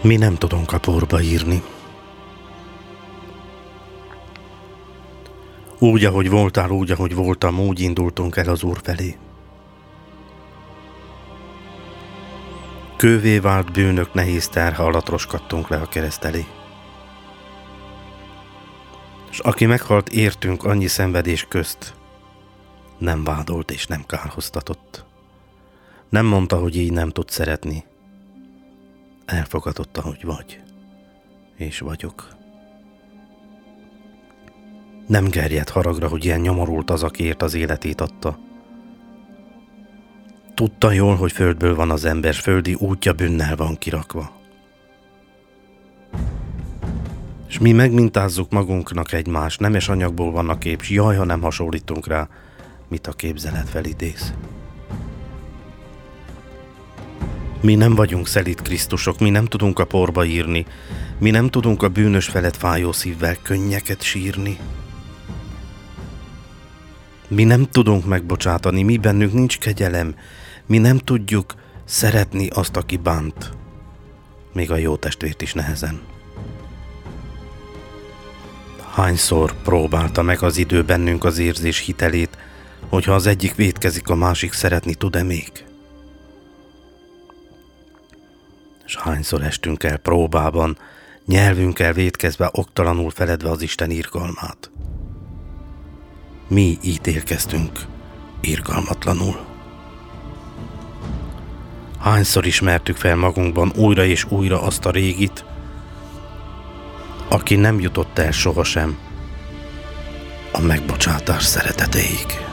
Mi nem tudunk a porba írni. Úgy, ahogy voltál, úgy, ahogy voltam, úgy indultunk el az Úr felé. Kővé vált bűnök nehéz terhe alatt roskadtunk le a kereszt elé. S aki meghalt értünk annyi szenvedés közt, nem vádolt és nem kárhoztatott. Nem mondta, hogy így nem tud szeretni. Elfogadotta, hogy vagy, és vagyok. Nem gerjedt haragra, hogy ilyen nyomorult az, akiért az életét adta. Tudta jól, hogy földből van az ember, földi útja bűnnel van kirakva. És mi megmintázzuk magunknak egymást, nemes anyagból vannak kép, s jaj, ha nem hasonlítunk rá, mit a képzelet felidéz. Mi nem vagyunk szelíd Krisztusok, mi nem tudunk a porba írni, mi nem tudunk a bűnös felett fájó szívvel könnyeket sírni. Mi nem tudunk megbocsátani, mi bennünk nincs kegyelem, mi nem tudjuk szeretni azt, aki bánt, még a jó testvért is nehezen. Hányszor próbálta meg az idő bennünk az érzés hitelét, hogyha az egyik vétkezik, a másik szeretni tud-e még? És hányszor estünk el próbában, nyelvünkkel vétkezve, oktalanul feledve az Isten irgalmát? Mi ítélkeztünk irgalmatlanul. Hányszor ismertük fel magunkban újra és újra azt a régit, aki nem jutott el sohasem a megbocsátás szeretetéig.